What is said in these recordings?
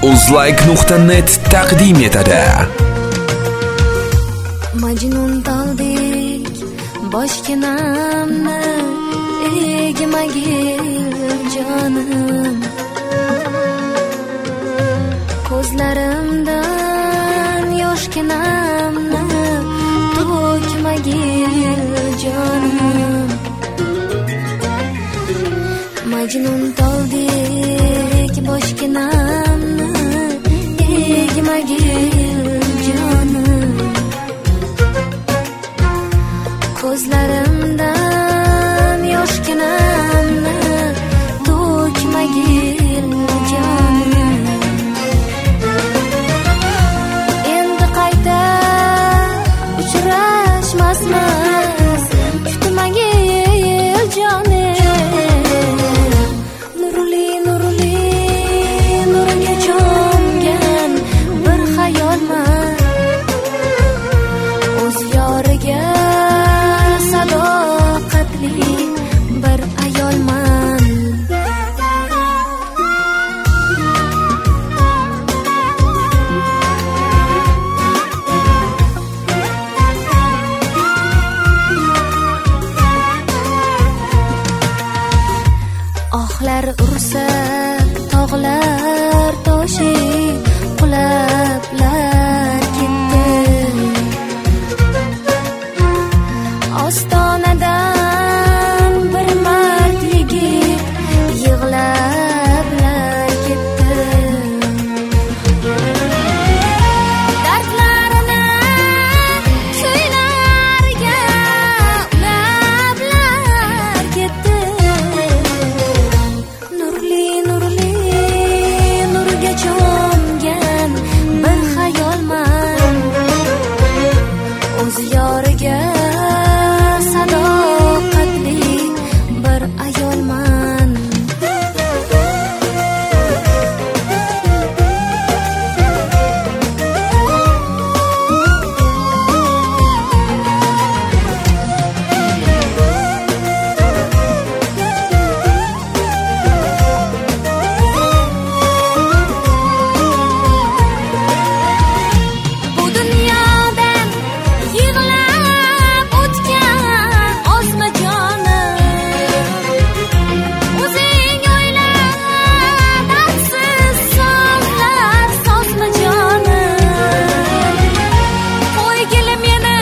Uzlike.net taqdim etadi. Majnun toldek boshginamni egmagil jonim, ko'zlarimdan yoshginamni to'kmagil jonim. Majnun toldek boshginamni egmagil jonim, ko'zlarimdan yoshginamni to'kmagil jonim. Endi qayta uchrashmasmiz, kutmagil jonim. Nurli nurli nurga cho'mgan bir xayolman, o'z yoriga sadoqatli bir ayolman. Ohlar ursa tog'lar toshib qulablar ketdi. Ostonadan bir mard yigit yig'lablar ketdi. Dardlarini ko'ylarga ulablar ketdi. Nurli nurli nurga cho'mgan bir xayolman, o'z yoriga sadoqatli bir ayolman. Bu dunyodan yig'lab o'tgan ozma jonim, o'zing o'yla dardsiz sonlar sozma jonim. Qo'ygil meni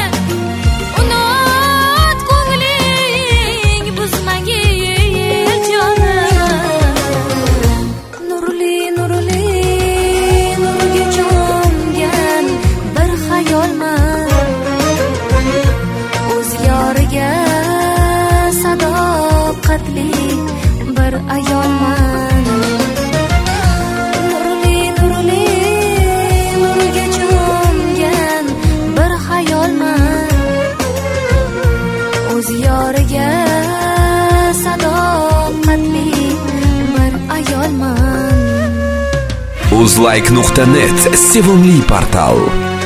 unut, ko'ngling buzmagil jonim. Nurli nurli nurga cho'mgan bir xayolman, o'z yoriga sadoqatli bir ayolman. Nurli nurli nurga cho'mgan bir xayolman, o'z yoriga sadoqatli bir ayolman. Uzlike.net sevimli portal.